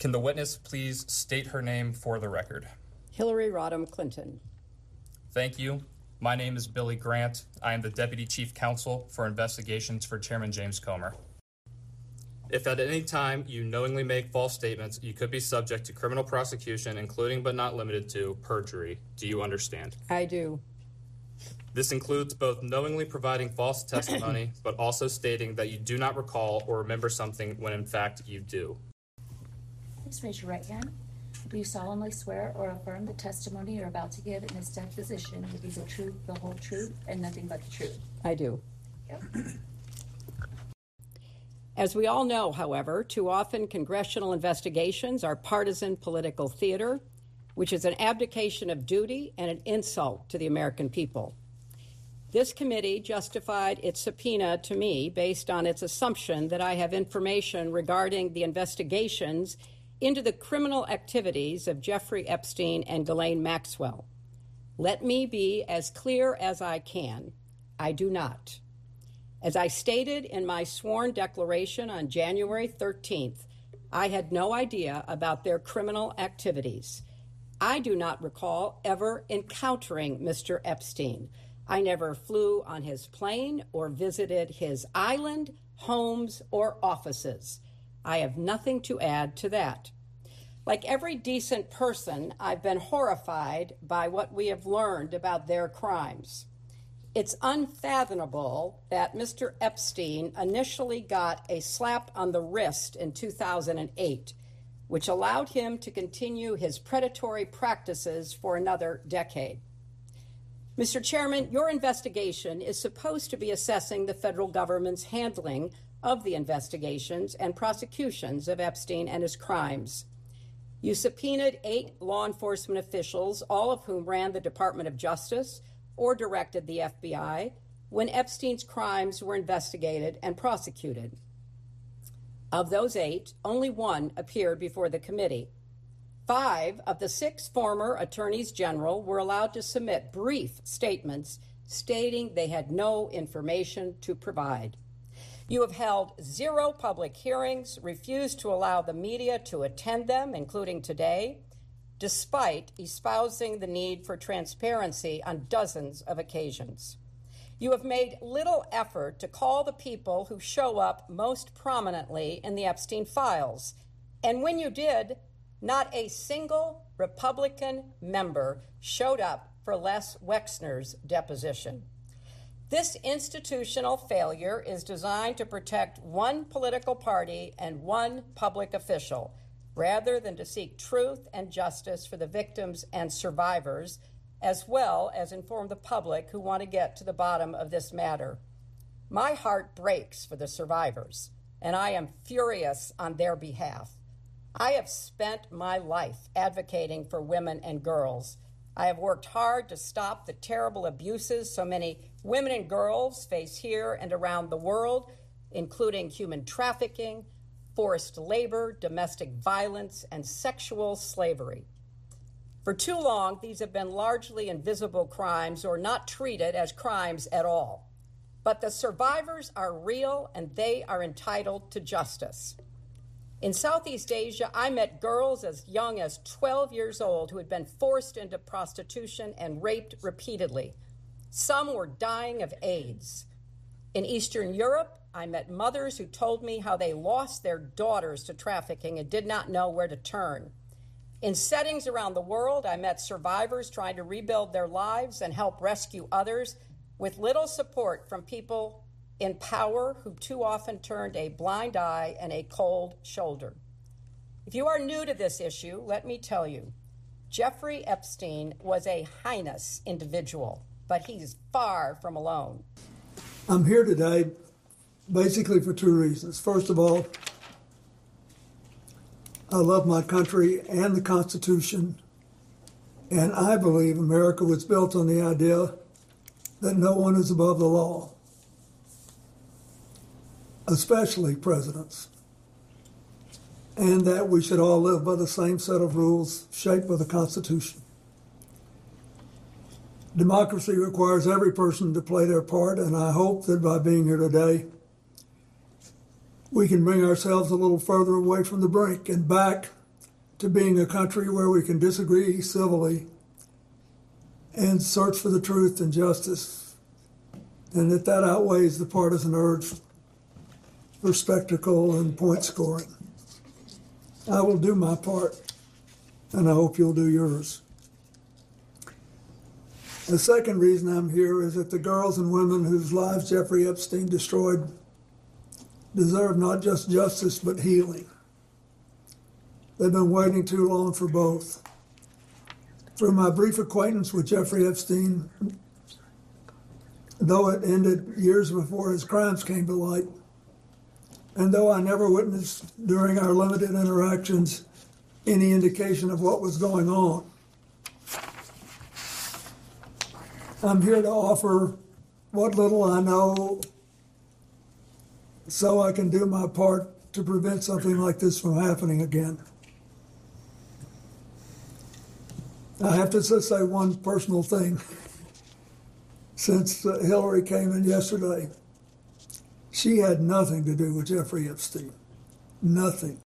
Can the witness please state her name for the record? Hillary Rodham Clinton. Thank you. My name is Billy Grant. I am the Deputy Chief Counsel for Investigations for Chairman James Comer. If at any time you knowingly make false statements, you could be subject to criminal prosecution, including but not limited to perjury. Do you understand? I do. This includes both knowingly providing false testimony, but also stating that you do not recall or remember something when in fact you do. Please raise your right hand. Do you solemnly swear or affirm the testimony you're about to give in this deposition will be the truth, the whole truth, and nothing but the truth? I do. Yep. As we all know, however, too often congressional investigations are partisan political theater, which is an abdication of duty and an insult to the American people. This committee justified its subpoena to me based on its assumption that I have information regarding the investigations into the criminal activities of Jeffrey Epstein and Ghislaine Maxwell. Let me be as clear as I can. I do not. As I stated in my sworn declaration on January 13th, I had no idea about their criminal activities. I do not recall ever encountering Mr. Epstein. I never flew on his plane or visited his island, homes, or offices. I have nothing to add to that. Like every decent person, I've been horrified by what we have learned about their crimes. It's unfathomable that Mr. Epstein initially got a slap on the wrist in 2008, which allowed him to continue his predatory practices for another decade. Mr. Chairman, your investigation is supposed to be assessing the federal government's handling of the investigations and prosecutions of Epstein and his crimes. You subpoenaed 8 law enforcement officials, all of whom ran the Department of Justice or directed the FBI when Epstein's crimes were investigated and prosecuted. Of those 8, only 1 appeared before the committee. 5 of the 6 former attorneys general were allowed to submit brief statements stating they had no information to provide. You have held 0 public hearings, refused to allow the media to attend them, including today, despite espousing the need for transparency on dozens of occasions. You have made little effort to call the people who show up most prominently in the Epstein files. And when you did, not a single Republican member showed up for Les Wexner's deposition. This institutional failure is designed to protect one political party and one public official, rather than to seek truth and justice for the victims and survivors, as well as inform the public who want to get to the bottom of this matter. My heart breaks for the survivors, and I am furious on their behalf. I have spent my life advocating for women and girls. I have worked hard to stop the terrible abuses so many women and girls face here and around the world, including human trafficking, forced labor, domestic violence, and sexual slavery. For too long, these have been largely invisible crimes or not treated as crimes at all. But the survivors are real and they are entitled to justice. In Southeast Asia, I met girls as young as 12 years old who had been forced into prostitution and raped repeatedly. Some were dying of AIDS. In Eastern Europe, I met mothers who told me how they lost their daughters to trafficking and did not know where to turn. In settings around the world, I met survivors trying to rebuild their lives and help rescue others with little support from people in power who too often turned a blind eye and a cold shoulder. If you are new to this issue, let me tell you, Jeffrey Epstein was a heinous individual, but he's far from alone. I'm here today basically for 2 reasons. First of all, I love my country and the Constitution, and I believe America was built on the idea that no one is above the law, especially presidents, and that we should all live by the same set of rules shaped by the Constitution. Democracy requires every person to play their part, and I hope that by being here today, we can bring ourselves a little further away from the brink and back to being a country where we can disagree civilly and search for the truth and justice, and that outweighs the partisan urge for spectacle and point scoring. I will do my part, and I hope you'll do yours. The second reason I'm here is that the girls and women whose lives Jeffrey Epstein destroyed deserve not just justice, but healing. They've been waiting too long for both. Through my brief acquaintance with Jeffrey Epstein, though it ended years before his crimes came to light, and though I never witnessed during our limited interactions any indication of what was going on, I'm here to offer what little I know so I can do my part to prevent something like this from happening again. I have to just say one personal thing. Since Hillary came in yesterday, she had nothing to do with Jeffrey Epstein. Nothing.